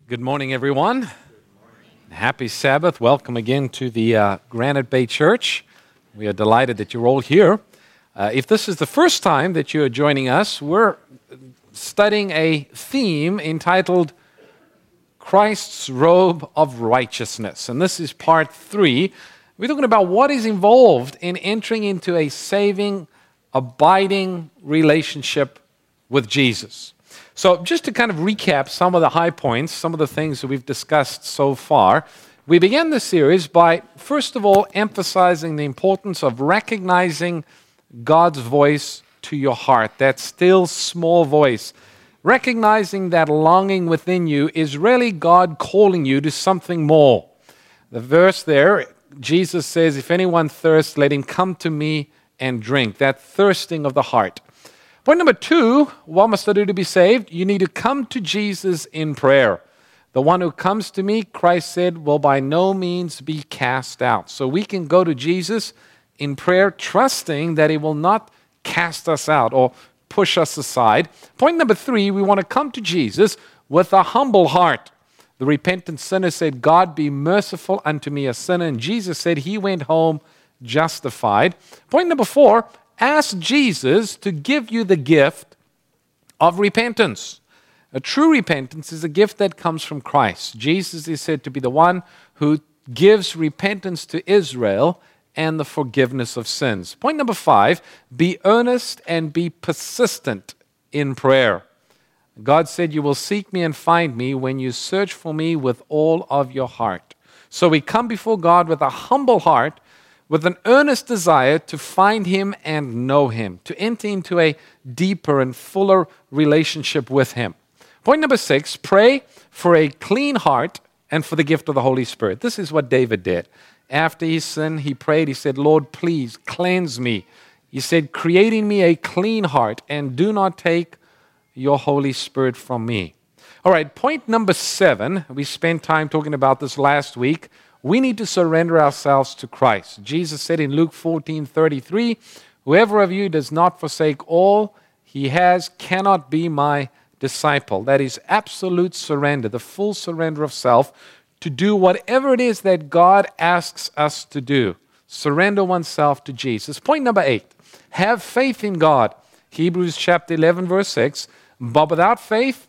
Good morning, everyone. Good morning. Happy Sabbath. Welcome again to the Granite Bay Church. We are delighted that you're all here. If this is the first time that you're joining us, we're studying a theme entitled Christ's Robe of Righteousness. And this is part 3. We're talking about what is involved in entering into a saving, abiding relationship with Jesus. So just to kind of recap some of the high points, some of the things that we've discussed so far, we began the series by, first of all, emphasizing the importance of recognizing God's voice to your heart, that still small voice. Recognizing that longing within you is really God calling you to something more. The verse there, Jesus says, if anyone thirsts, let him come to me and drink. That thirsting of the heart. Point number 2, what must I do to be saved? You need to come to Jesus in prayer. The one who comes to me, Christ said, will by no means be cast out. So we can go to Jesus in prayer, trusting that he will not cast us out or push us aside. Point number 3, we want to come to Jesus with a humble heart. The repentant sinner said, God be merciful unto me, a sinner. And Jesus said he went home justified. Point number 4, ask Jesus to give you the gift of repentance. A true repentance is a gift that comes from Christ. Jesus is said to be the one who gives repentance to Israel and the forgiveness of sins. Point number 5, be earnest and be persistent in prayer. God said, you will seek me and find me when you search for me with all of your heart. So we come before God with a humble heart, with an earnest desire to find him and know him, to enter into a deeper and fuller relationship with him. Point number 6, pray for a clean heart and for the gift of the Holy Spirit. This is what David did. After he sinned, he prayed, he said, Lord, please cleanse me. He said, create in me a clean heart and do not take your Holy Spirit from me. All right, point number 7, we spent time talking about this last week. We need to surrender ourselves to Christ. Jesus said in Luke 14:33, whoever of you does not forsake all he has cannot be my disciple. That is absolute surrender, the full surrender of self to do whatever it is that God asks us to do. Surrender oneself to Jesus. Point number 8, have faith in God. Hebrews chapter 11 verse 6, but without faith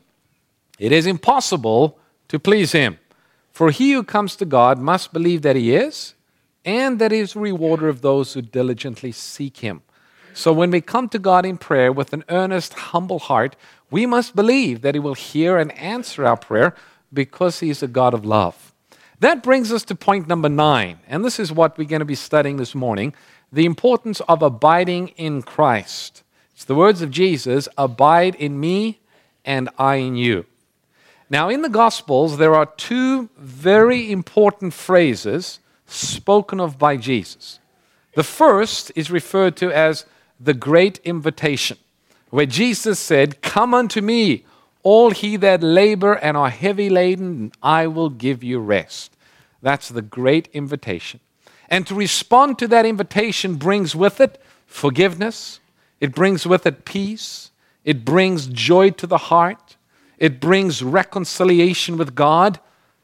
it is impossible to please him. For he who comes to God must believe that he is, and that he is a rewarder of those who diligently seek him. So when we come to God in prayer with an earnest, humble heart, we must believe that he will hear and answer our prayer because he is a God of love. That brings us to point number 9, and this is what we're going to be studying this morning, the importance of abiding in Christ. It's the words of Jesus, abide in me and I in you. Now, in the Gospels, there are 2 very important phrases spoken of by Jesus. The first is referred to as the Great Invitation, where Jesus said, come unto me, all ye that labor and are heavy laden, and I will give you rest. That's the Great Invitation. And to respond to that invitation brings with it forgiveness. It brings with it peace. It brings joy to the heart. It brings reconciliation with God.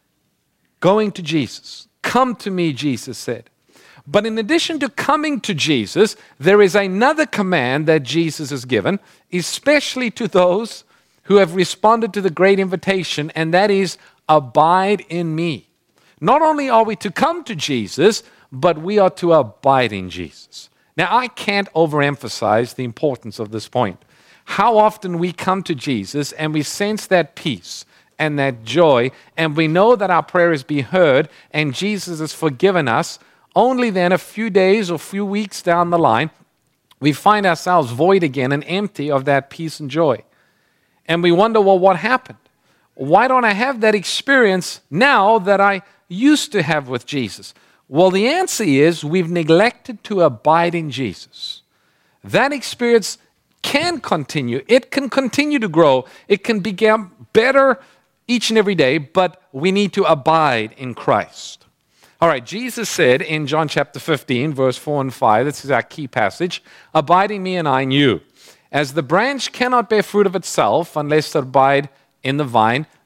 Going to Jesus. Come to me, Jesus said. But in addition to coming to Jesus, there is another command that Jesus has given, especially to those who have responded to the great invitation, and that is, abide in me. Not only are we to come to Jesus, but we are to abide in Jesus. Now, I can't overemphasize the importance of this point. How often we come to Jesus and we sense that peace and that joy, and we know that our prayer is being heard and Jesus has forgiven us, only then a few days or few weeks down the line, we find ourselves void again and empty of that peace and joy. And we wonder, well, what happened? Why don't I have that experience now that I used to have with Jesus? Well, the answer is we've neglected to abide in Jesus. That experience can continue. It can continue to grow. It can become better each and every day, but we need to abide in Christ. All right, Jesus said in John chapter 15, verse 4 and 5, this is our key passage, abide in me and I in you. As the branch cannot bear fruit of itself unless it abide in the vine,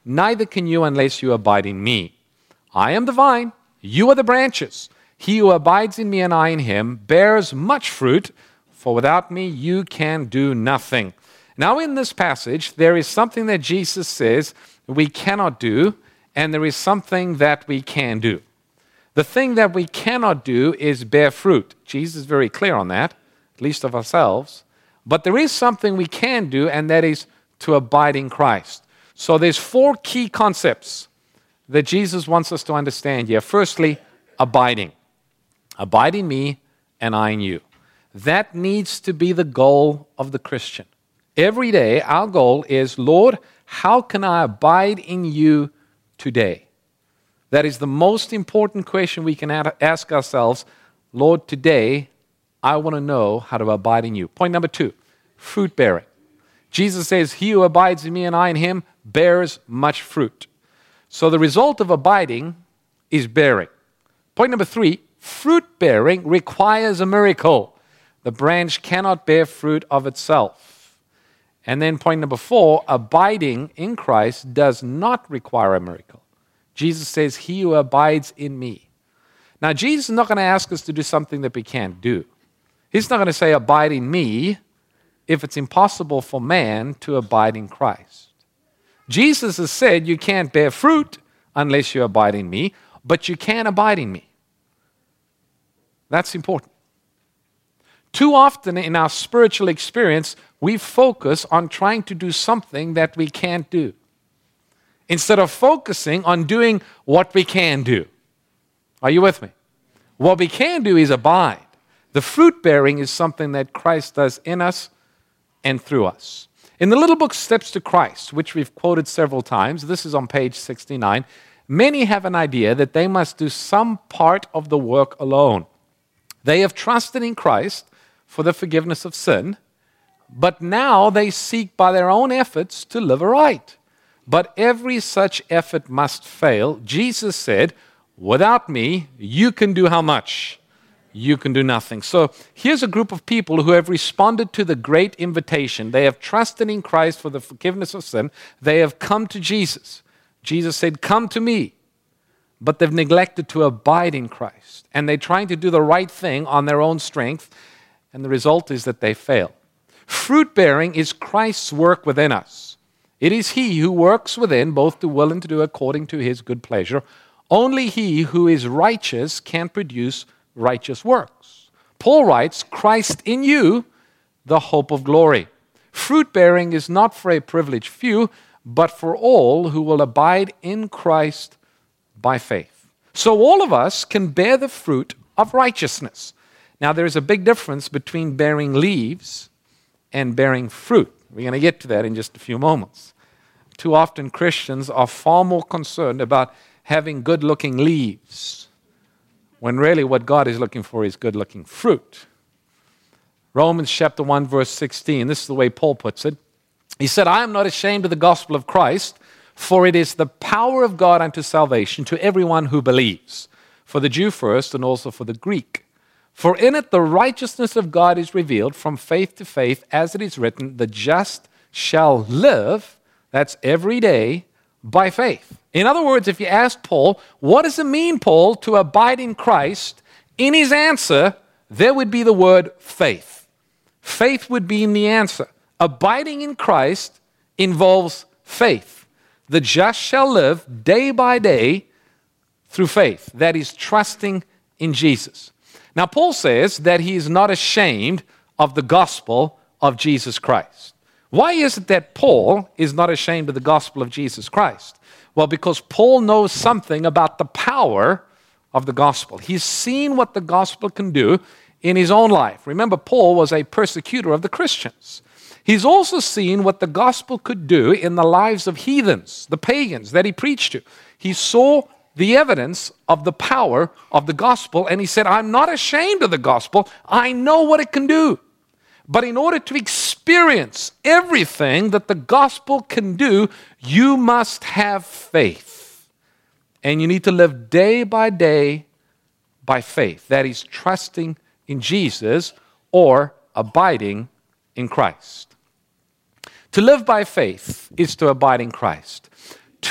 neither can you unless you abide in me. I am the vine, you are the branches. He who abides in me and I in him bears much fruit, for without me you can do nothing. Now in this passage, there is something that Jesus says we cannot do, and there is something that we can do. The thing that we cannot do is bear fruit. Jesus is very clear on that, at least of ourselves. But there is something we can do, and that is to abide in Christ. So there's 4 key concepts that Jesus wants us to understand here. Firstly, abiding. Abide in me and I in you. That needs to be the goal of the Christian. Every day, our goal is, Lord, how can I abide in you today? That is the most important question we can ask ourselves. Lord, today, I want to know how to abide in you. Point number 2, fruit bearing. Jesus says, he who abides in me and I in him bears much fruit. So the result of abiding is bearing. Point number 3, fruit bearing requires a miracle. The branch cannot bear fruit of itself. And then point number 4, abiding in Christ does not require a miracle. Jesus says, he who abides in me. Now, Jesus is not going to ask us to do something that we can't do. He's not going to say, abide in me, if it's impossible for man to abide in Christ. Jesus has said you can't bear fruit unless you abide in me, but you can abide in me. That's important. Too often in our spiritual experience, we focus on trying to do something that we can't do, instead of focusing on doing what we can do. Are you with me? What we can do is abide. The fruit bearing is something that Christ does in us and through us. In the little book Steps to Christ, which we've quoted several times, this is on page 69, many have an idea that they must do some part of the work alone. They have trusted in Christ for the forgiveness of sin, but now they seek by their own efforts to live aright. But every such effort must fail. Jesus said, without me, you can do how much? You can do nothing. So here's a group of people who have responded to the great invitation. They have trusted in Christ for the forgiveness of sin. They have come to Jesus. Jesus said, come to me. But they've neglected to abide in Christ. And they're trying to do the right thing on their own strength. And the result is that they fail. Fruit bearing is Christ's work within us. It is He who works within, both to will and to do according to His good pleasure. Only He who is righteous can produce righteous works. Paul writes, Christ in you, the hope of glory. Fruit bearing is not for a privileged few, but for all who will abide in Christ by faith. So all of us can bear the fruit of righteousness. Now there is a big difference between bearing leaves and bearing fruit. We're going to get to that in just a few moments. Too often Christians are far more concerned about having good-looking leaves, when really what God is looking for is good-looking fruit. Romans chapter 1, verse 16, this is the way Paul puts it. He said, I am not ashamed of the gospel of Christ, for it is the power of God unto salvation to everyone who believes, for the Jew first and also for the Greek. For in it the righteousness of God is revealed from faith to faith, as it is written, the just shall live, that's every day, by faith. In other words, if you ask Paul, what does it mean, Paul, to abide in Christ? In his answer, there would be the word faith. Faith would be in the answer. Abiding in Christ involves faith. The just shall live day by day through faith. That is trusting in Jesus. Now, Paul says that he is not ashamed of the gospel of Jesus Christ. Why is it that Paul is not ashamed of the gospel of Jesus Christ? Well, because Paul knows something about the power of the gospel. He's seen what the gospel can do in his own life. Remember, Paul was a persecutor of the Christians. He's also seen what the gospel could do in the lives of heathens, the pagans that he preached to. He saw the evidence of the power of the gospel, and he said, I'm not ashamed of the gospel. I know what it can do. But in order to experience everything that the gospel can do, you must have faith. And you need to live day by day by faith. That is trusting in Jesus or abiding in Christ. To live by faith is to abide in Christ.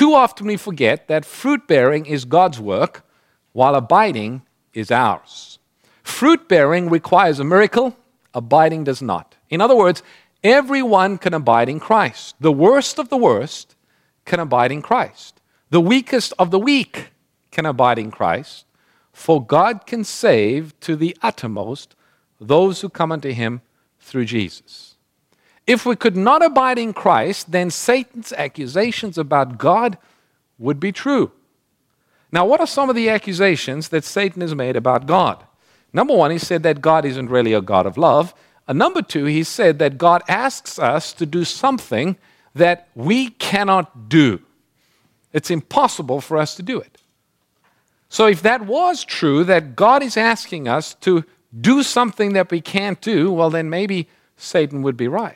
Too often we forget that fruit bearing is God's work, while abiding is ours. Fruit bearing requires a miracle, abiding does not. In other words, everyone can abide in Christ. The worst of the worst can abide in Christ. The weakest of the weak can abide in Christ, for God can save to the uttermost those who come unto him through Jesus. If we could not abide in Christ, then Satan's accusations about God would be true. Now, what are some of the accusations that Satan has made about God? Number one, he said that God isn't really a God of love. Number two, he said that God asks us to do something that we cannot do. It's impossible for us to do it. So if that was true, that God is asking us to do something that we can't do, well, then maybe Satan would be right.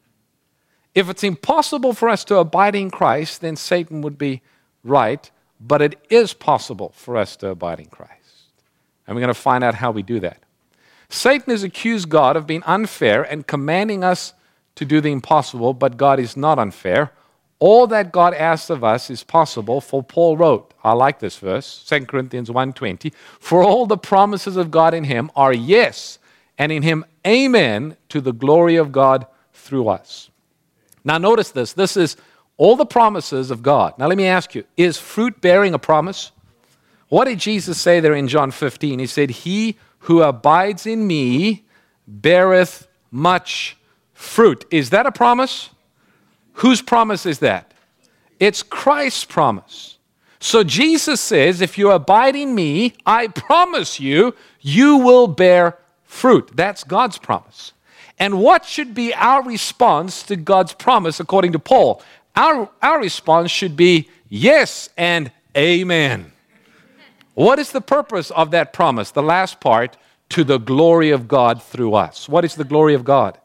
If it's impossible for us to abide in Christ, then Satan would be right, but it is possible for us to abide in Christ. And we're going to find out how we do that. Satan has accused God of being unfair and commanding us to do the impossible, but God is not unfair. All that God asks of us is possible, for Paul wrote, I like this verse, 2 Corinthians 1:20, for all the promises of God in him are yes, and in him amen, to the glory of God through us. Now notice this. This is all the promises of God. Now let me ask you, is fruit bearing a promise? What did Jesus say there in John 15? He said, he who abides in me beareth much fruit. Is that a promise? Whose promise is that? It's Christ's promise. So Jesus says, if you abide in me, I promise you, you will bear fruit. That's God's promise. And what should be our response to God's promise according to Paul? Our response should be yes and amen. What is the purpose of that promise? The last part, to the glory of God through us. What is the glory of God?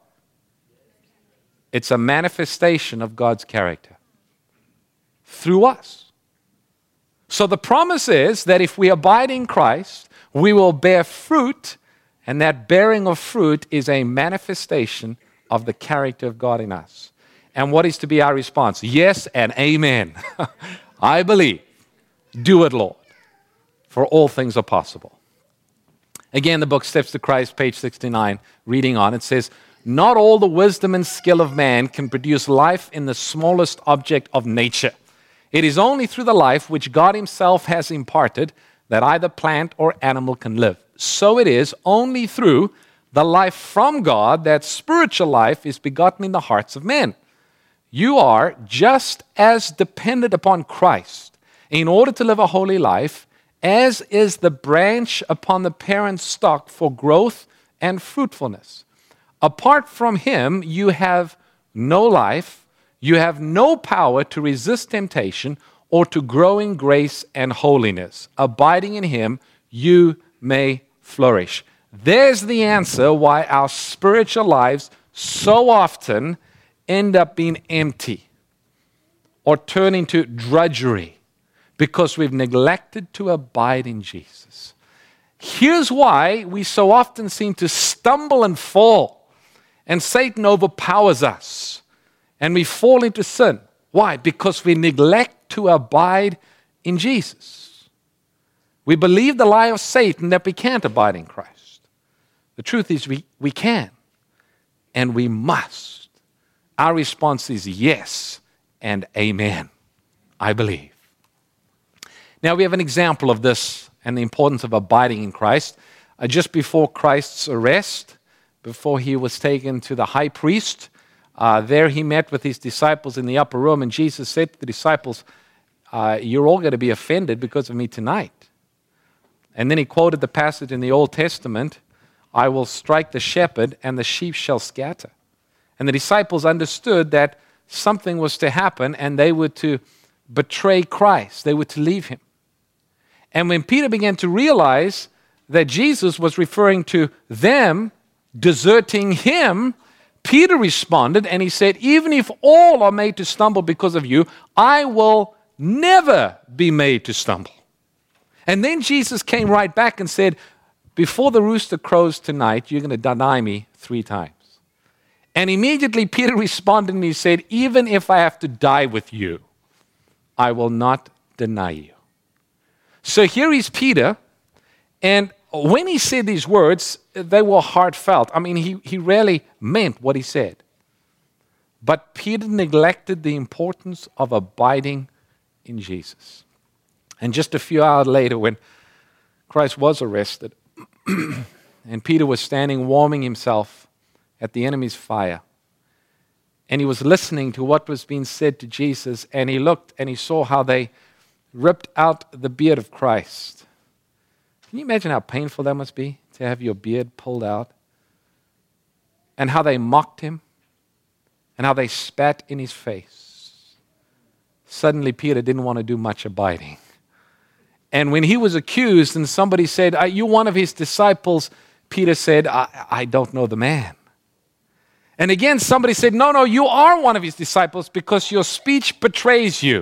It's a manifestation of God's character through us. So the promise is that if we abide in Christ, we will bear fruit, and that bearing of fruit is a manifestation of the character of God in us. And what is to be our response? Yes and amen. I believe. Do it, Lord. For all things are possible. Again, the book Steps to Christ, page 69, reading on, it says, not all the wisdom and skill of man can produce life in the smallest object of nature. It is only through the life which God himself has imparted that either plant or animal can live. So it is only through the life from God that spiritual life is begotten in the hearts of men. You are just as dependent upon Christ in order to live a holy life as is the branch upon the parent stock for growth and fruitfulness. Apart from him, you have no life, you have no power to resist temptation or to grow in grace and holiness. Abiding in him, you may flourish. There's the answer why our spiritual lives so often end up being empty or turn into drudgery, because we've neglected to abide in Jesus. Here's why we so often seem to stumble and fall, and Satan overpowers us, and we fall into sin. Why? Because we neglect to abide in Jesus. We believe the lie of Satan that we can't abide in Christ. The truth is we can, and we must. Our response is yes and amen. I believe. Now we have an example of this and the importance of abiding in Christ. Just before Christ's arrest, before he was taken to the high priest, there he met with his disciples in the upper room, and Jesus said to the disciples, you're all going to be offended because of me tonight. And then he quoted the passage in the Old Testament, I will strike the shepherd and the sheep shall scatter. And the disciples understood that something was to happen, and they were to betray Christ. They were to leave him. And when Peter began to realize that Jesus was referring to them deserting him, Peter responded and he said, even if all are made to stumble because of you, I will never be made to stumble. And then Jesus came right back and said, before the rooster crows tonight, you're going to deny me 3 times. And immediately Peter responded and he said, even if I have to die with you, I will not deny you. So here is Peter, and when he said these words, they were heartfelt. I mean, he really meant what he said. But Peter neglected the importance of abiding in Jesus. And just a few hours later, when Christ was arrested, and Peter was standing warming himself at the enemy's fire, and he was listening to what was being said to Jesus, and he looked and he saw how they ripped out the beard of Christ. Can you imagine how painful that must be, to have your beard pulled out? And how they mocked him, and how they spat in his face. Suddenly Peter didn't want to do much abiding. And when he was accused and somebody said, "Are you one of his disciples?" Peter said, I don't know the man. And again, somebody said, no, you are one of his disciples because your speech betrays you.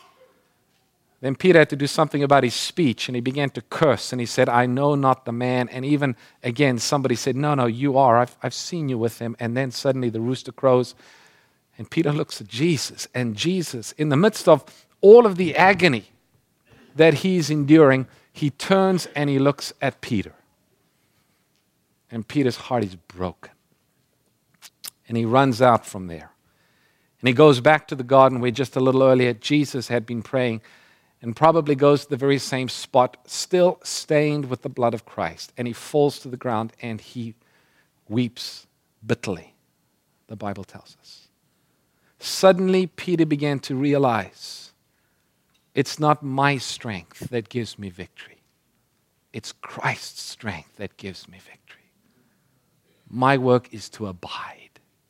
Then Peter had to do something about his speech, and he began to curse, and he said, I know not the man. And even again, somebody said, no, you are. I've seen you with him. And then suddenly the rooster crows, and Peter looks at Jesus, and Jesus, in the midst of all of the agony that he's enduring, he turns and he looks at Peter. And Peter's heart is broken. And he runs out from there. And he goes back to the garden where just a little earlier Jesus had been praying, and probably goes to the very same spot, still stained with the blood of Christ. And he falls to the ground and he weeps bitterly, the Bible tells us. Suddenly, Peter began to realize, it's not my strength that gives me victory. It's Christ's strength that gives me victory. My work is to abide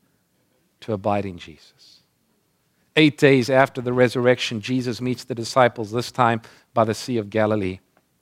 in Jesus. 8 days after the resurrection, Jesus meets the disciples, this time by the Sea of Galilee.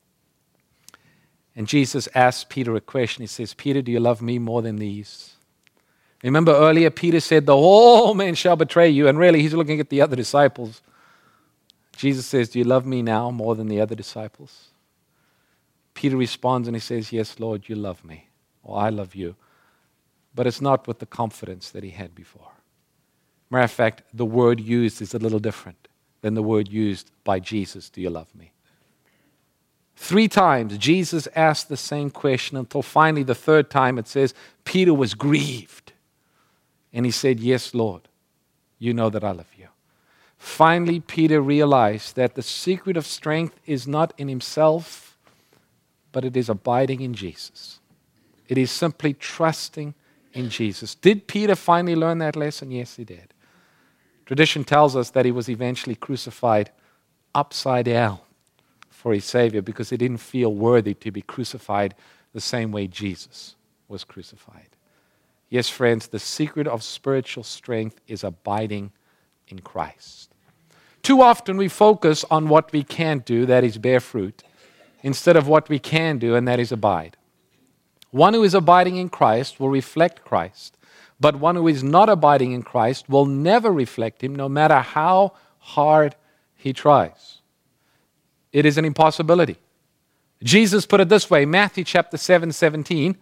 And Jesus asks Peter a question. He says, Peter, do you love me more than these? Remember earlier, Peter said, the whole man shall betray you. And really, he's looking at the other disciples. Jesus says, do you love me now more than the other disciples? Peter responds and he says, yes, Lord, you love me. Or I love you. But it's not with the confidence that he had before. Matter of fact, the word used is a little different than the word used by Jesus, do you love me? 3 times Jesus asked the same question until finally the 3rd time it says Peter was grieved. And he said, yes, Lord, you know that I love you. Finally, Peter realized that the secret of strength is not in himself, but it is abiding in Jesus. It is simply trusting in Jesus. Did Peter finally learn that lesson? Yes, he did. Tradition tells us that he was eventually crucified upside down for his Savior because he didn't feel worthy to be crucified the same way Jesus was crucified. Yes, friends, the secret of spiritual strength is abiding in Christ. Too often we focus on what we can't do, that is bear fruit, instead of what we can do, and that is abide. One who is abiding in Christ will reflect Christ, but one who is not abiding in Christ will never reflect him, no matter how hard he tries. It is an impossibility. Jesus put it this way, Matthew chapter 7:17.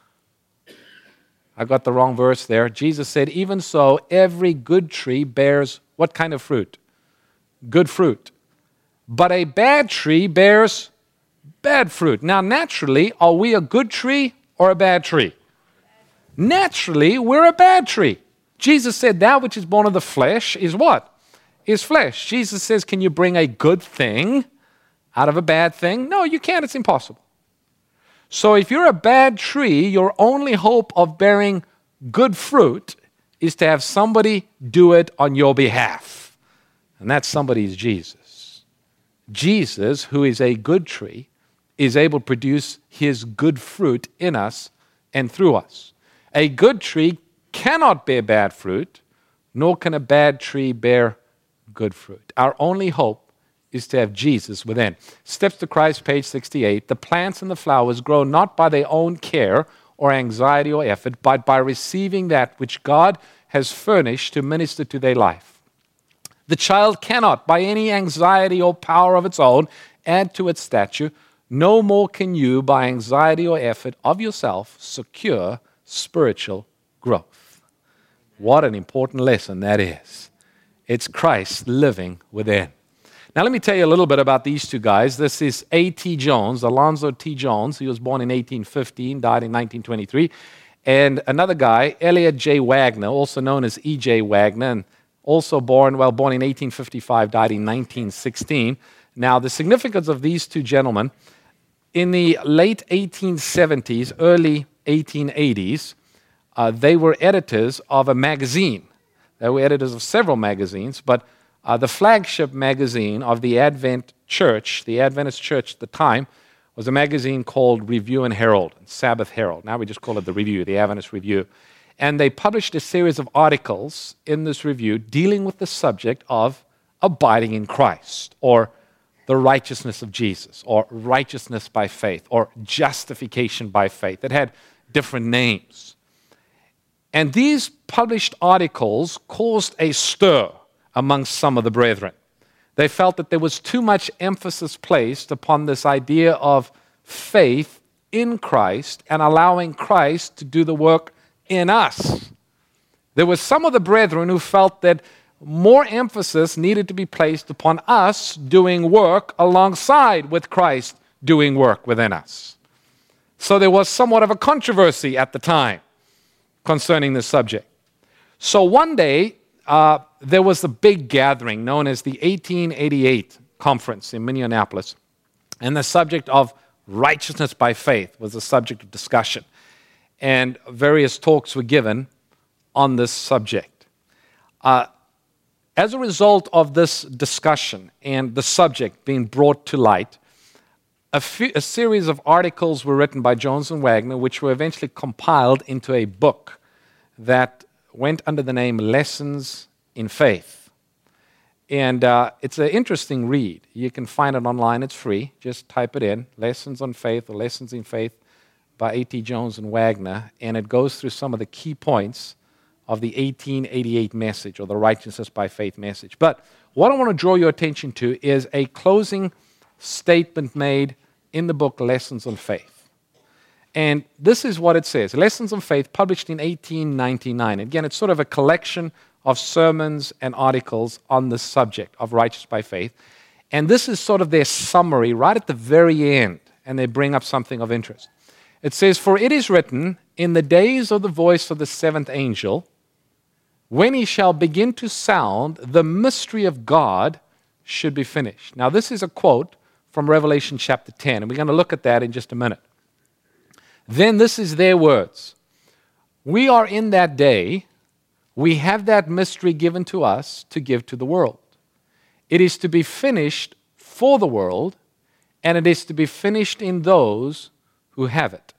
I got the wrong verse there. Jesus said, even so, every good tree bears what kind of fruit? Good fruit. But a bad tree bears bad fruit. Now, naturally, are we a good tree or a bad tree? Naturally, we're a bad tree. Jesus said, that which is born of the flesh is what? Is flesh. Jesus says, can you bring a good thing out of a bad thing? No, you can't. It's impossible. So if you're a bad tree, your only hope of bearing good fruit is to have somebody do it on your behalf. And that somebody is Jesus. Jesus, who is a good tree, is able to produce his good fruit in us and through us. A good tree cannot bear bad fruit, nor can a bad tree bear good fruit. Our only hope is to have Jesus within. Steps to Christ, page 68. The plants and the flowers grow not by their own care or anxiety or effort, but by receiving that which God has furnished to minister to their life. The child cannot, by any anxiety or power of its own, add to its stature. No more can you, by anxiety or effort of yourself, secure spiritual growth. What an important lesson that is. It's Christ living within. Now, let me tell you a little bit about these two guys. This is A.T. Jones, Alonzo T. Jones. He was born in 1815, died in 1923. And another guy, Elliot J. Wagner, also known as E.J. Wagner, and also born in 1855, died in 1916. Now, the significance of these two gentlemen, in the late 1870s, early 1880s, they were editors of a magazine. They were editors of several magazines, but the flagship magazine of the Advent Church, the Adventist Church at the time, was a magazine called Review and Herald, Sabbath Herald. Now we just call it the Review, the Adventist Review. And they published a series of articles in this review dealing with the subject of abiding in Christ, or the righteousness of Jesus, or righteousness by faith, or justification by faith. It had different names. And these published articles caused a stir amongst some of the brethren. They felt that there was too much emphasis placed upon this idea of faith in Christ and allowing Christ to do the work in us. There were some of the brethren who felt that more emphasis needed to be placed upon us doing work alongside with Christ doing work within us. So there was somewhat of a controversy at the time concerning this subject. So one day, there was a big gathering known as the 1888 conference in Minneapolis, and the subject of righteousness by faith was the subject of discussion, and various talks were given on this subject. As a result of this discussion and the subject being brought to light, a series of articles were written by Jones and Wagner, which were eventually compiled into a book that went under the name Lessons in Faith. And it's an interesting read. You can find it online. It's free. Just type it in, Lessons on Faith or Lessons in Faith by A.T. Jones and Wagner, and it goes through some of the key points of the 1888 message, or the righteousness by faith message. But what I want to draw your attention to is a closing statement made in the book Lessons on Faith. And this is what it says. Lessons on Faith, published in 1899. Again, it's sort of a collection of sermons and articles on the subject of righteousness by faith. And this is sort of their summary right at the very end, and they bring up something of interest. It says, "For it is written, in the days of the voice of the seventh angel, when he shall begin to sound, the mystery of God should be finished." Now, this is a quote from Revelation chapter 10, and we're going to look at that in just a minute. Then this is their words. "We are in that day. We have that mystery given to us to give to the world. It is to be finished for the world, and it is to be finished in those who have it."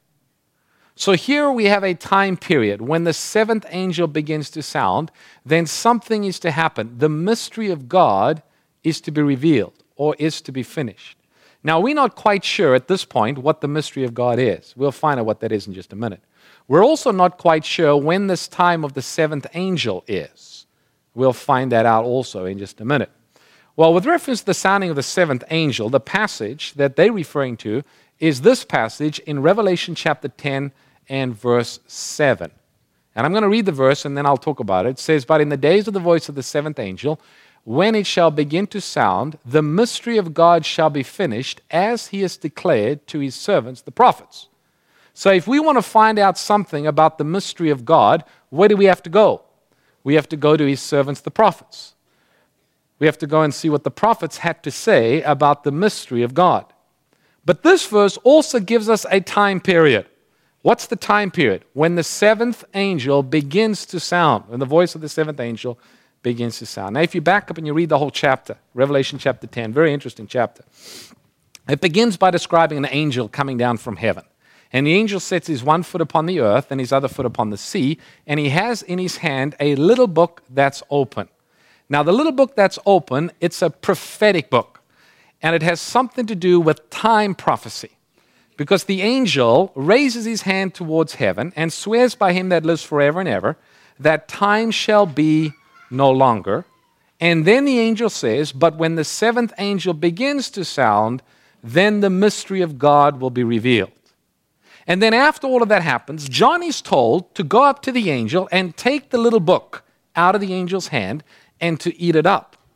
So here we have a time period. When the seventh angel begins to sound, then something is to happen. The mystery of God is to be revealed, or is to be finished. Now, we're not quite sure at this point what the mystery of God is. We'll find out what that is in just a minute. We're also not quite sure when this time of the seventh angel is. We'll find that out also in just a minute. Well, with reference to the sounding of the seventh angel, the passage that they're referring to is this passage in Revelation chapter 10 and verse 7. And I'm going to read the verse and then I'll talk about it. It says, "But in the days of the voice of the seventh angel, when it shall begin to sound, the mystery of God shall be finished, as he has declared to his servants, the prophets." So if we want to find out something about the mystery of God, where do we have to go? We have to go to his servants, the prophets. We have to go and see what the prophets had to say about the mystery of God. But this verse also gives us a time period. What's the time period? When the seventh angel begins to sound, when the voice of the seventh angel begins to sound. Now, if you back up and you read the whole chapter, Revelation chapter 10, very interesting chapter. It begins by describing an angel coming down from heaven. And the angel sets his one foot upon the earth and his other foot upon the sea, and he has in his hand a little book that's open. Now, the little book that's open, it's a prophetic book, and it has something to do with time prophecy. Because the angel raises his hand towards heaven and swears by him that lives forever and ever that time shall be no longer. And then the angel says, "But when the seventh angel begins to sound, then the mystery of God will be revealed." And then after all of that happens, John is told to go up to the angel and take the little book out of the angel's hand and to eat it up.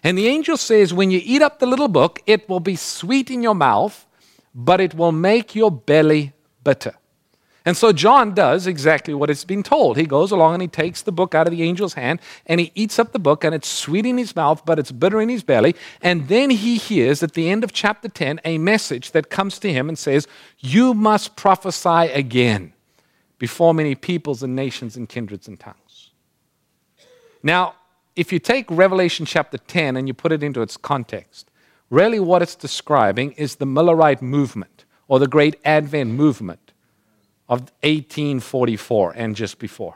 And the angel says, when you eat up the little book, it will be sweet in your mouth, but it will make your belly bitter. And so John does exactly what it's been told. He goes along and he takes the book out of the angel's hand and he eats up the book, and it's sweet in his mouth, but it's bitter in his belly. And then he hears at the end of chapter 10 a message that comes to him and says, you must prophesy again before many peoples and nations and kindreds and tongues. Now, if you take Revelation chapter 10 and you put it into its context, really what it's describing is the Millerite movement, or the Great Advent movement of 1844 and just before.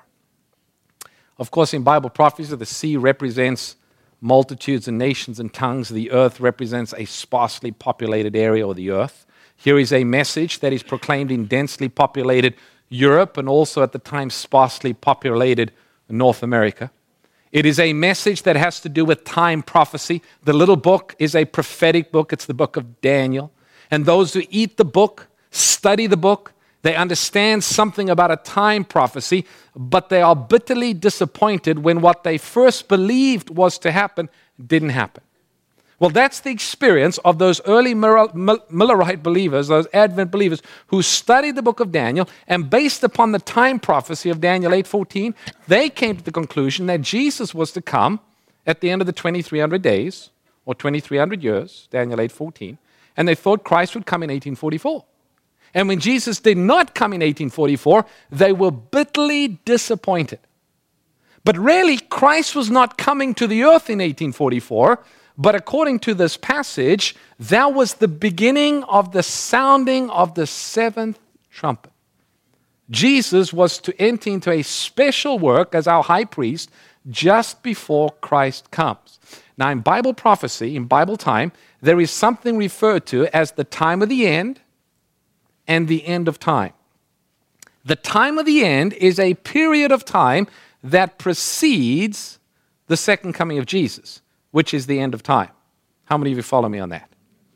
Of course, in Bible prophecy, the sea represents multitudes and nations and tongues. The earth represents a sparsely populated area, or the earth. Here is a message that is proclaimed in densely populated Europe and also at the time sparsely populated North America. It is a message that has to do with time prophecy. The little book is a prophetic book. It's the book of Daniel. And those who eat the book, study the book, they understand something about a time prophecy, but they are bitterly disappointed when what they first believed was to happen didn't happen. Well, that's the experience of those early Millerite believers, those Advent believers, who studied the book of Daniel, and based upon the time prophecy of Daniel 8:14, they came to the conclusion that Jesus was to come at the end of the 2300 days, or 2300 years, Daniel 8:14, and they thought Christ would come in 1844. And when Jesus did not come in 1844, they were bitterly disappointed. But really, Christ was not coming to the earth in 1844, but according to this passage, that was the beginning of the sounding of the seventh trumpet. Jesus was to enter into a special work as our high priest just before Christ comes. Now, in Bible prophecy, in Bible time, there is something referred to as the time of the end and the end of time. The time of the end is a period of time that precedes the second coming of Jesus, which is the end of time. How many of you follow me on that?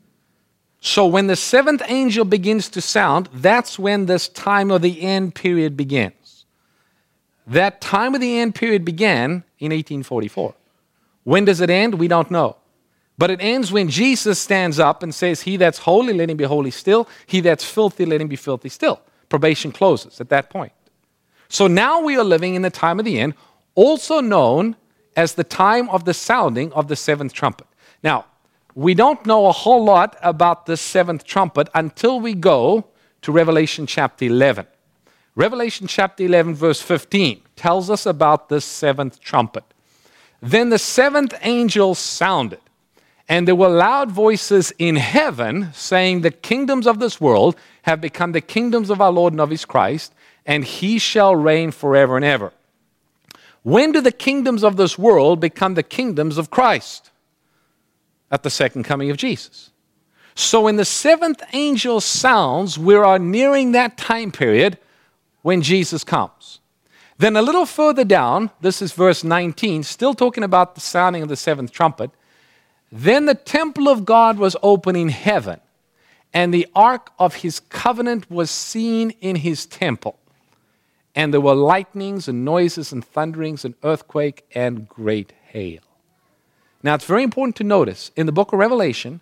So when the seventh angel begins to sound, that's when this time of the end period begins. That time of the end period began in 1844. When does it end? We don't know. But it ends when Jesus stands up and says, he that's holy, let him be holy still. He that's filthy, let him be filthy still. Probation closes at that point. So now we are living in the time of the end, also known as the time of the sounding of the seventh trumpet. Now, we don't know a whole lot about the seventh trumpet until we go to Revelation chapter 11. Revelation chapter 11, verse 15, tells us about this seventh trumpet. Then the seventh angel sounded, and there were loud voices in heaven saying, the kingdoms of this world have become the kingdoms of our Lord and of his Christ, and he shall reign forever and ever. When do the kingdoms of this world become the kingdoms of Christ? At the second coming of Jesus. So when the seventh angel sounds, we are nearing that time period when Jesus comes. Then a little further down, this is verse 19, still talking about the sounding of the seventh trumpet. Then the temple of God was open in heaven, and the ark of his covenant was seen in his temple. And there were lightnings and noises and thunderings and earthquake and great hail. Now, it's very important to notice, in the book of Revelation,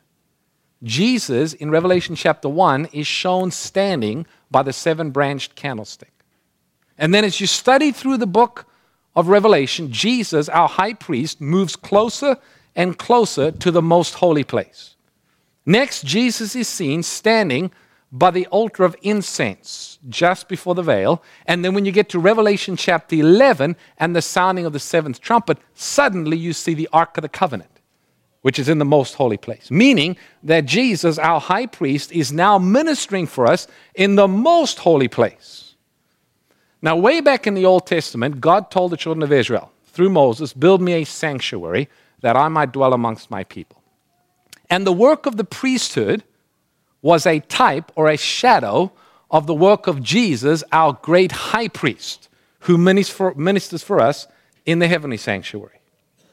Jesus, in Revelation chapter 1, is shown standing by the seven-branched candlestick. And then as you study through the book of Revelation, Jesus, our high priest, moves closer and closer to the most holy place. Next, Jesus is seen standing by the altar of incense just before the veil. And then when you get to Revelation chapter 11 and the sounding of the seventh trumpet, suddenly you see the Ark of the Covenant, which is in the most holy place. Meaning that Jesus, our high priest, is now ministering for us in the most holy place. Now, way back in the Old Testament, God told the children of Israel, through Moses, build me a sanctuary that I might dwell amongst my people. And the work of the priesthood was a type or a shadow of the work of Jesus, our great high priest, who ministers for us in the heavenly sanctuary.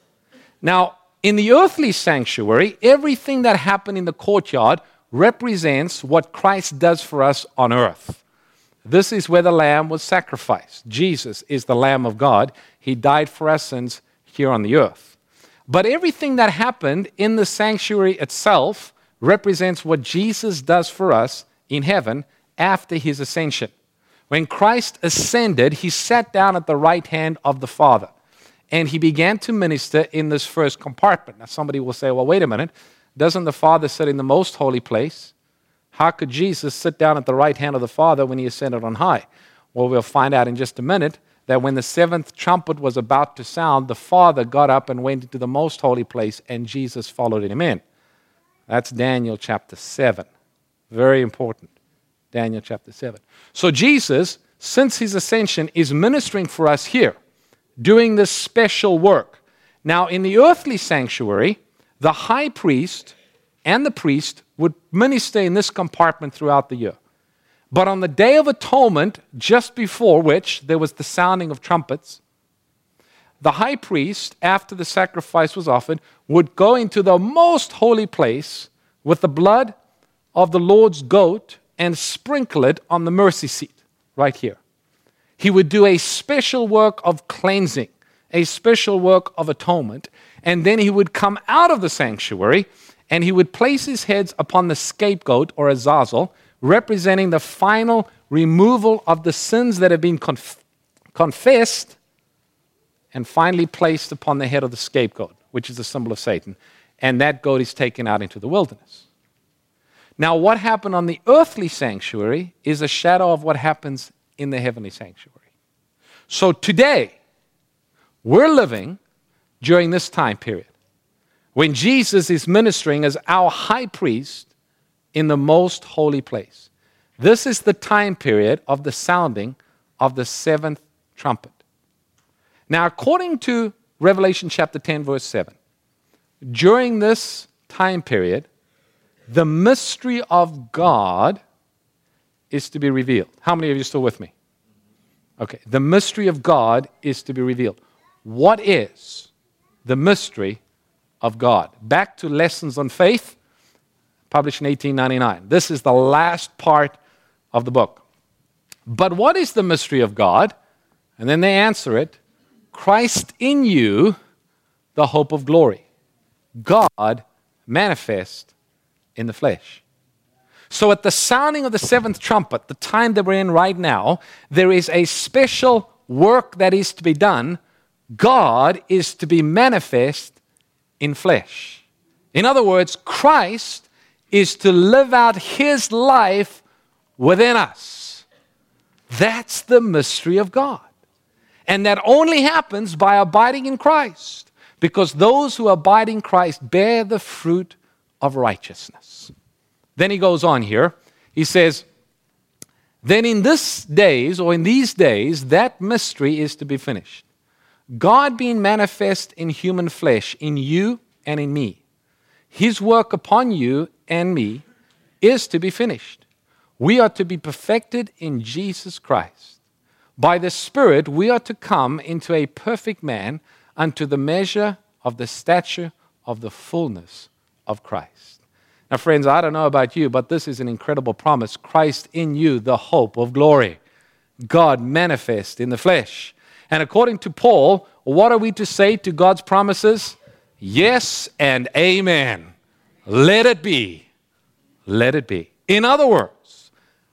Now, in the earthly sanctuary, everything that happened in the courtyard represents what Christ does for us on earth. This is where the Lamb was sacrificed. Jesus is the Lamb of God. He died for our sins here on the earth. But everything that happened in the sanctuary itself represents what Jesus does for us in heaven after his ascension. When Christ ascended, he sat down at the right hand of the Father, and he began to minister in this first compartment. Now, somebody will say, well, wait a minute. Doesn't the Father sit in the most holy place? How could Jesus sit down at the right hand of the Father when he ascended on high? Well, we'll find out in just a minute that when the seventh trumpet was about to sound, the Father got up and went into the most holy place, and Jesus followed him in. That's Daniel chapter 7. Very important. Daniel chapter 7. So Jesus, since his ascension, is ministering for us here, doing this special work. Now, in the earthly sanctuary, the high priest and the priest would minister in this compartment throughout the year. But on the Day of Atonement, just before which there was the sounding of trumpets, the high priest, after the sacrifice was offered, would go into the most holy place with the blood of the Lord's goat and sprinkle it on the mercy seat right here. He would do a special work of cleansing, a special work of atonement, and then he would come out of the sanctuary and he would place his heads upon the scapegoat or azazel, representing the final removal of the sins that have been confessed and finally placed upon the head of the scapegoat, which is the symbol of Satan. And that goat is taken out into the wilderness. Now, what happened on the earthly sanctuary is a shadow of what happens in the heavenly sanctuary. So today, we're living during this time period when Jesus is ministering as our high priest in the most holy place. This is the time period of the sounding of the seventh trumpet. Now, according to Revelation chapter 10, verse 7, during this time period, the mystery of God is to be revealed. How many of you are still with me? Okay, the mystery of God is to be revealed. What is the mystery of God? Back to Lessons on Faith, published in 1899. This is the last part of the book. But what is the mystery of God? And then they answer it, Christ in you, the hope of glory. God manifest in the flesh. So at the sounding of the seventh trumpet, the time that we're in right now, there is a special work that is to be done. God is to be manifest in flesh. In other words, Christ is to live out his life within us. That's the mystery of God. And that only happens by abiding in Christ, because those who abide in Christ bear the fruit of righteousness. Then he goes on here. He says, then in these days, that mystery is to be finished. God being manifest in human flesh, in you and in me. His work upon you and me is to be finished. We are to be perfected in Jesus Christ. By the Spirit, we are to come into a perfect man unto the measure of the stature of the fullness of Christ. Now, friends, I don't know about you, but this is an incredible promise. Christ in you, the hope of glory. God manifest in the flesh. And according to Paul, what are we to say to God's promises? Yes and amen. Let it be. Let it be. In other words,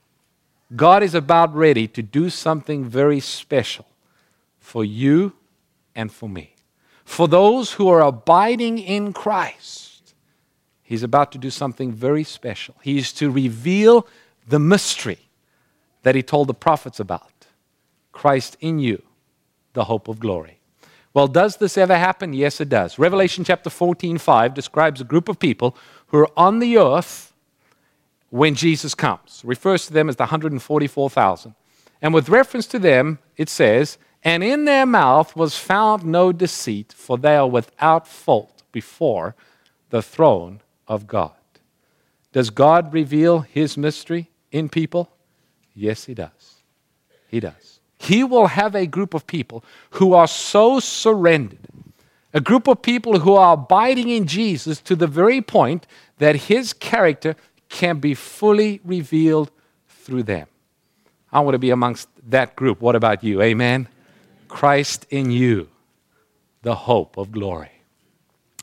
God is about ready to do something very special for you and for me. For those who are abiding in Christ, He's about to do something very special. He is to reveal the mystery that He told the prophets about. Christ in you, the hope of glory. Well, does this ever happen? Yes, it does. Revelation chapter 14:5 describes a group of people who are on the earth when Jesus comes. It refers to them as the 144,000. And with reference to them, it says, and in their mouth was found no deceit, for they are without fault before the throne of God. Does God reveal His mystery in people? Yes, He does. He does. He will have a group of people who are so surrendered, a group of people who are abiding in Jesus to the very point that His character can be fully revealed through them. I want to be amongst that group. What about you? Amen? Christ in you, the hope of glory.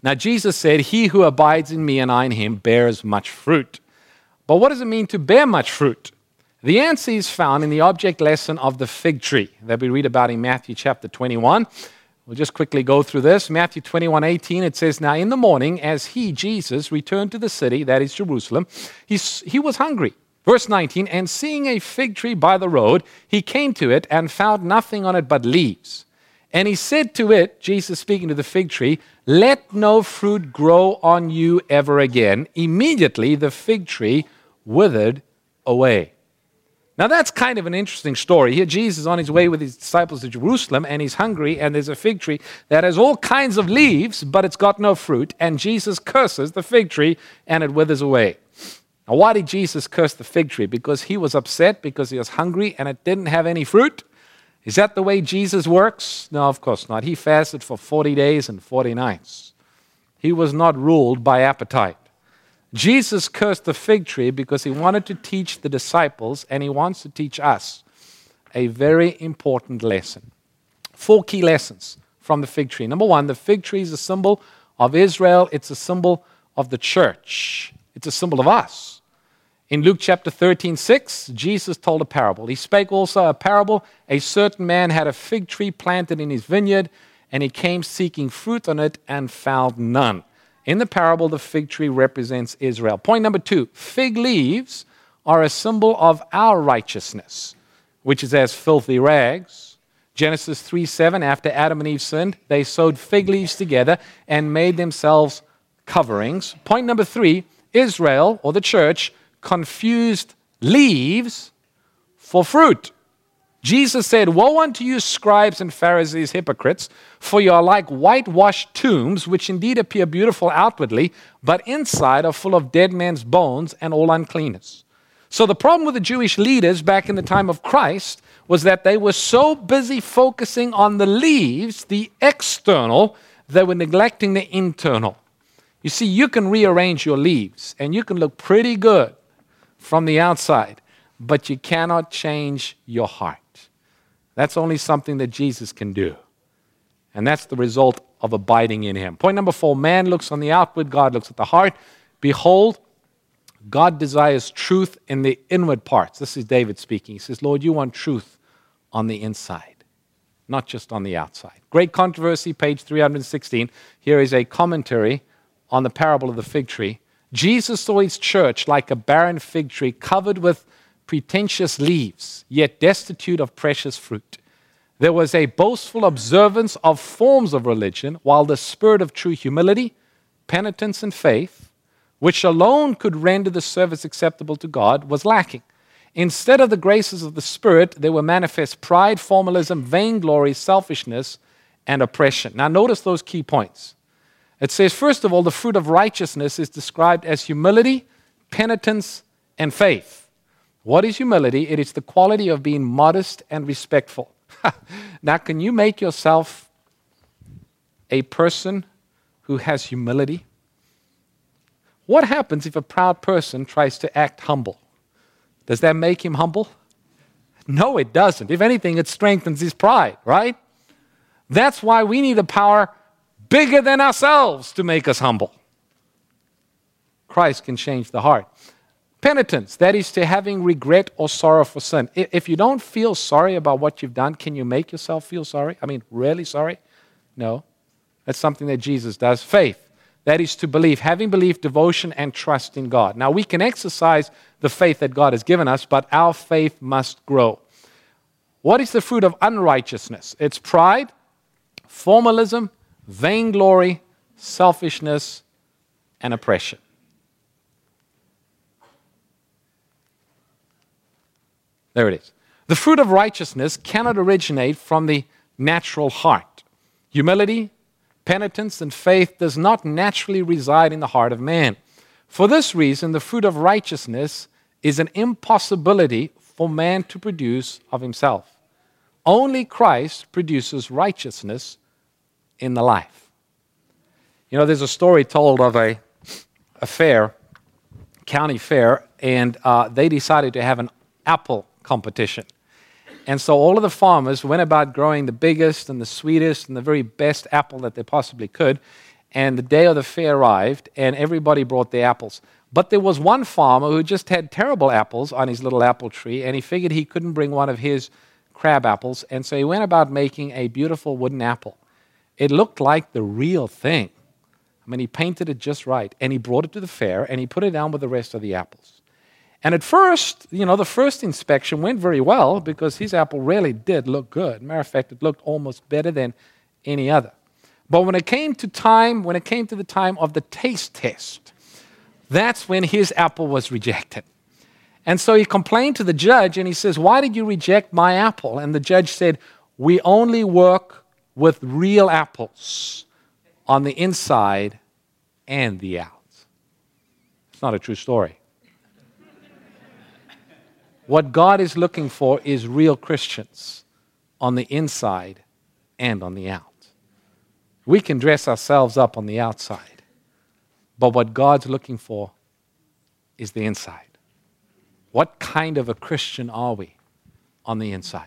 Now, Jesus said, "He who abides in me and I in him bears much fruit." But what does it mean to bear much fruit? The answer is found in the object lesson of the fig tree that we read about in Matthew chapter 21. We'll just quickly go through this. Matthew 21:18, it says, "Now in the morning, as he, Jesus, returned to the city," that is Jerusalem, he was hungry. Verse 19, "And seeing a fig tree by the road, he came to it and found nothing on it but leaves. And he said to it," Jesus speaking to the fig tree, "Let no fruit grow on you ever again." Immediately the fig tree withered away. Now that's kind of an interesting story. Here Jesus is on his way with his disciples to Jerusalem, and he's hungry, and there's a fig tree that has all kinds of leaves, but it's got no fruit, and Jesus curses the fig tree, and it withers away. Now why did Jesus curse the fig tree? Because he was upset, because he was hungry, and it didn't have any fruit? Is that the way Jesus works? No, of course not. He fasted for 40 days and 40 nights. He was not ruled by appetite. Jesus cursed the fig tree because he wanted to teach the disciples, and he wants to teach us, a very important lesson. 4 key lessons from the fig tree. Number 1, the fig tree is a symbol of Israel. It's a symbol of the church. It's a symbol of us. In Luke chapter 13:6, Jesus told a parable. He spake also a parable. A certain man had a fig tree planted in his vineyard, and he came seeking fruit on it and found none. In the parable, the fig tree represents Israel. Point number 2, fig leaves are a symbol of our righteousness, which is as filthy rags. Genesis 3:7, after Adam and Eve sinned, they sewed fig leaves together and made themselves coverings. Point number 3, Israel, or the church, confused leaves for fruit. Jesus said, "Woe unto you, scribes and Pharisees, hypocrites, for you are like whitewashed tombs, which indeed appear beautiful outwardly, but inside are full of dead men's bones and all uncleanness." So the problem with the Jewish leaders back in the time of Christ was that they were so busy focusing on the leaves, the external, they were neglecting the internal. You see, you can rearrange your leaves, and you can look pretty good from the outside, but you cannot change your heart. That's only something that Jesus can do. And that's the result of abiding in him. Point number 4, man looks on the outward, God looks at the heart. Behold, God desires truth in the inward parts. This is David speaking. He says, "Lord, you want truth on the inside, not just on the outside." Great Controversy, page 316. Here is a commentary on the parable of the fig tree. Jesus saw his church like a barren fig tree covered with pretentious leaves, yet destitute of precious fruit. There was a boastful observance of forms of religion, while the spirit of true humility, penitence, and faith, which alone could render the service acceptable to God, was lacking. Instead of the graces of the Spirit, there were manifest pride, formalism, vainglory, selfishness, and oppression. Now notice those key points. It says, first of all, the fruit of righteousness is described as humility, penitence, and faith. What is humility? It is the quality of being modest and respectful. Now, can you make yourself a person who has humility? What happens if a proud person tries to act humble? Does that make him humble? No, it doesn't. If anything, it strengthens his pride, right? That's why we need a power bigger than ourselves to make us humble. Christ can change the heart. Penitence, that is to having regret or sorrow for sin. If you don't feel sorry about what you've done, can you make yourself feel sorry? I mean, really sorry? No. That's something that Jesus does. Faith, that is to believe, having belief, devotion, and trust in God. Now, we can exercise the faith that God has given us, but our faith must grow. What is the fruit of unrighteousness? It's pride, formalism, vainglory, selfishness, and oppression. There it is. The fruit of righteousness cannot originate from the natural heart. Humility, penitence, and faith does not naturally reside in the heart of man. For this reason, the fruit of righteousness is an impossibility for man to produce of himself. Only Christ produces righteousness in the life. You know, there's a story told of a fair, county fair, and they decided to have an apple competition. And so all of the farmers went about growing the biggest and the sweetest and the very best apple that they possibly could. and the day of the fair arrived, and everybody brought their apples. But there was one farmer who just had terrible apples on his little apple tree, and he figured he couldn't bring one of his crab apples, and so he went about making a beautiful wooden apple. It looked like the real thing. I mean, he painted it just right, and he brought it to the fair, and he put it down with the rest of the apples. And at first, the first inspection went very well because his apple really did look good. Matter of fact, it looked almost better than any other. But when it came to the time of the taste test, that's when his apple was rejected. And so he complained to the judge, and he says, "Why did you reject my apple?" And the judge said, "We only work with real apples on the inside and the out." It's not a true story. What God is looking for is real Christians on the inside and on the out. We can dress ourselves up on the outside, but what God's looking for is the inside. What kind of a Christian are we on the inside?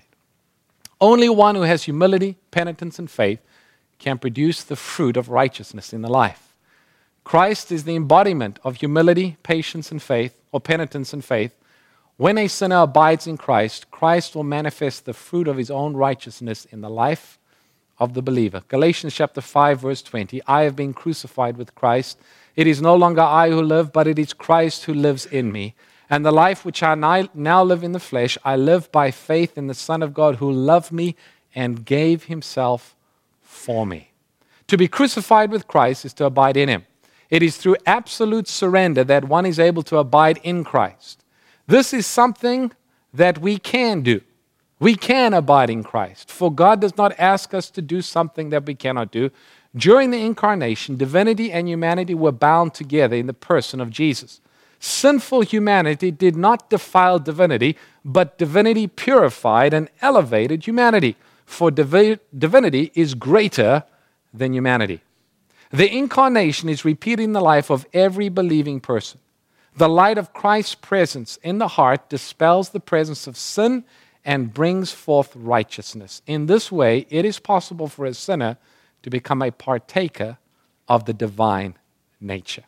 Only one who has humility, penitence, and faith can produce the fruit of righteousness in the life. Christ is the embodiment of humility, patience, and faith, or penitence and faith. When a sinner abides in Christ, Christ will manifest the fruit of his own righteousness in the life of the believer. Galatians chapter 5, verse 20, "I have been crucified with Christ. It is no longer I who live, but it is Christ who lives in me. And the life which I now live in the flesh, I live by faith in the Son of God who loved me and gave himself for me." To be crucified with Christ is to abide in him. It is through absolute surrender that one is able to abide in Christ. This is something that we can do. We can abide in Christ, for God does not ask us to do something that we cannot do. During the incarnation, divinity and humanity were bound together in the person of Jesus. Sinful humanity did not defile divinity, but divinity purified and elevated humanity, for divinity is greater than humanity. The incarnation is repeating the life of every believing person. The light of Christ's presence in the heart dispels the presence of sin and brings forth righteousness. In this way, it is possible for a sinner to become a partaker of the divine nature.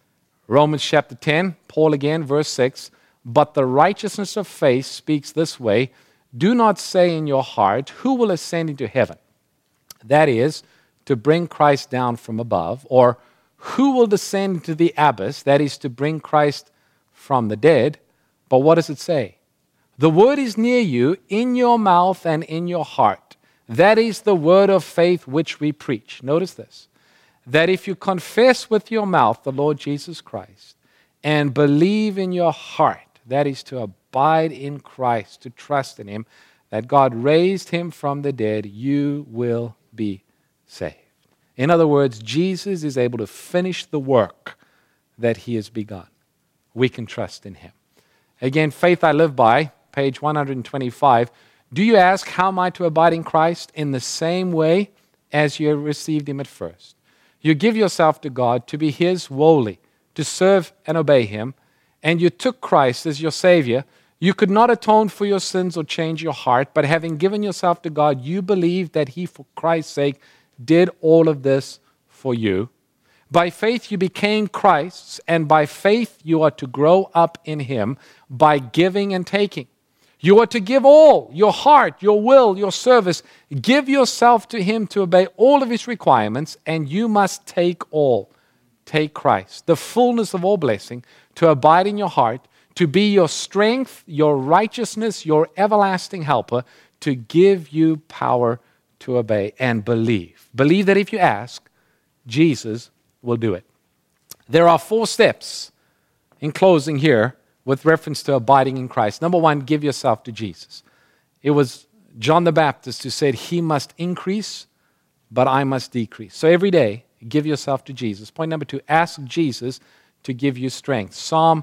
Romans chapter 10, Paul again, verse 6, "But the righteousness of faith speaks this way, do not say in your heart, who will ascend into heaven? That is, to bring Christ down from above, or who will descend into the abyss? That is, to bring Christ from the dead." But what does it say? "The word is near you, in your mouth and in your heart. That is the word of faith which we preach." Notice this. "That if you confess with your mouth the Lord Jesus Christ and believe in your heart," that is to abide in Christ, to trust in him, "that God raised him from the dead, you will be saved." In other words, Jesus is able to finish the work that he has begun. We can trust in him. Again, Faith I Live By, page 125. "Do you ask, how am I to abide in Christ? In the same way as you received him at first. You give yourself to God to be his wholly, to serve and obey him, and you took Christ as your Savior. You could not atone for your sins or change your heart, but having given yourself to God, you believed that he, for Christ's sake, did all of this for you. By faith you became Christ's, and by faith you are to grow up in him by giving and taking. You are to give all, your heart, your will, your service. Give yourself to him to obey all of his requirements, and you must take all. Take Christ, the fullness of all blessing, to abide in your heart, to be your strength, your righteousness, your everlasting helper, to give you power to obey and believe. Believe that if you ask, Jesus will do it. There are 4 steps in closing here with reference to abiding in Christ. Number 1, give yourself to Jesus. It was John the Baptist who said, he must increase, but I must decrease. So every day, give yourself to Jesus. Point number 2, ask Jesus to give you strength. Psalm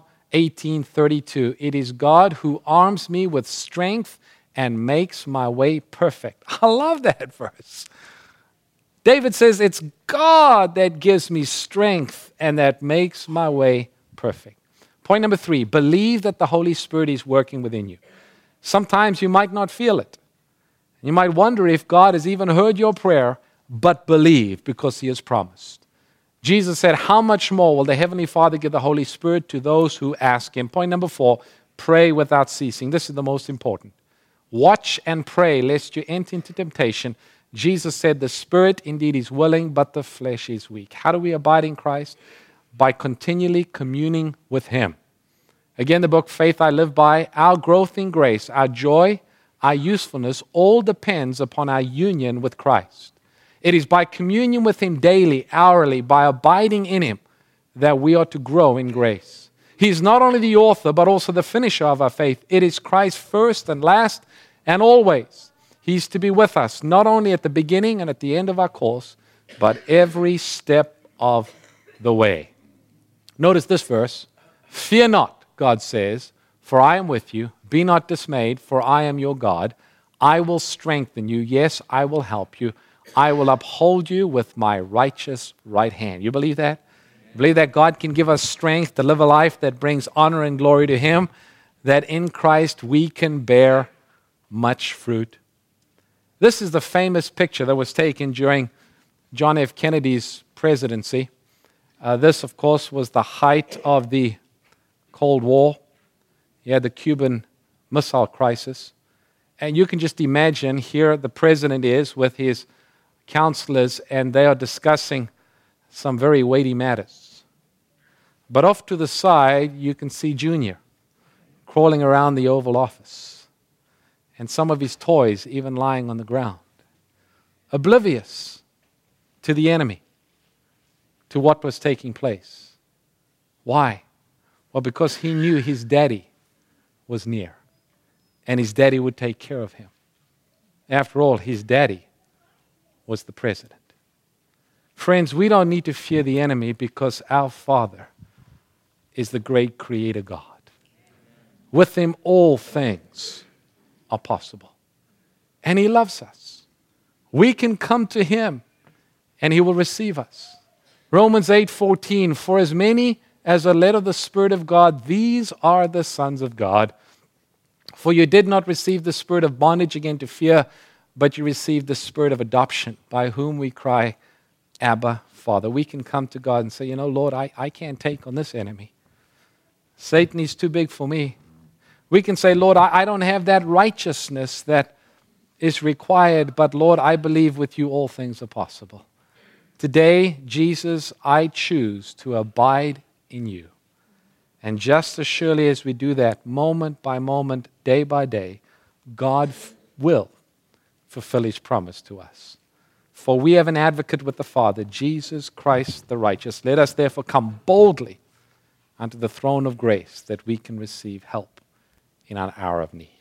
18:32, "It is God who arms me with strength and makes my way perfect." I love that verse. David says, it's God that gives me strength and that makes my way perfect. Point number 3, believe that the Holy Spirit is working within you. Sometimes you might not feel it. You might wonder if God has even heard your prayer, but believe because he has promised. Jesus said, how much more will the Heavenly Father give the Holy Spirit to those who ask Him? Point number 4, pray without ceasing. This is the most important. Watch and pray lest you enter into temptation. Jesus said, the spirit indeed is willing, but the flesh is weak. How do we abide in Christ? By continually communing with Him. Again, the book Faith I Live By, our growth in grace, our joy, our usefulness, all depends upon our union with Christ. It is by communion with Him daily, hourly, by abiding in Him, that we are to grow in grace. He is not only the author, but also the finisher of our faith. It is Christ first and last and always. He's to be with us, not only at the beginning and at the end of our course, but every step of the way. Notice this verse. Fear not, God says, for I am with you. Be not dismayed, for I am your God. I will strengthen you. Yes, I will help you. I will uphold you with my righteous right hand. You believe that? You believe that God can give us strength to live a life that brings honor and glory to Him? That in Christ we can bear much fruit? This is the famous picture that was taken during John F. Kennedy's presidency. This, of course, was the height of the Cold War. You had the Cuban Missile Crisis. And you can just imagine here the president is with his counselors, and they are discussing some very weighty matters. But off to the side, you can see Junior crawling around the Oval Office, and some of his toys even lying on the ground, oblivious to the enemy, to what was taking place. Why? Well, because he knew his daddy was near, and his daddy would take care of him. After all, his daddy was the president. Friends, we don't need to fear the enemy because our Father is the great Creator God. With Him, all things are possible. And He loves us. We can come to Him and He will receive us. Romans 8:14, for as many as are led of the Spirit of God, these are the sons of God. For you did not receive the spirit of bondage again to fear, but you received the spirit of adoption, by whom we cry, Abba, Father. We can come to God and say, you know, Lord, I can't take on this enemy. Satan is too big for me. We can say, Lord, I don't have that righteousness that is required, but Lord, I believe with you all things are possible. Today, Jesus, I choose to abide in you. And just as surely as we do that, moment by moment, day by day, God will fulfill His promise to us. For we have an advocate with the Father, Jesus Christ the righteous. Let us therefore come boldly unto the throne of grace that we can receive help in our hour of need.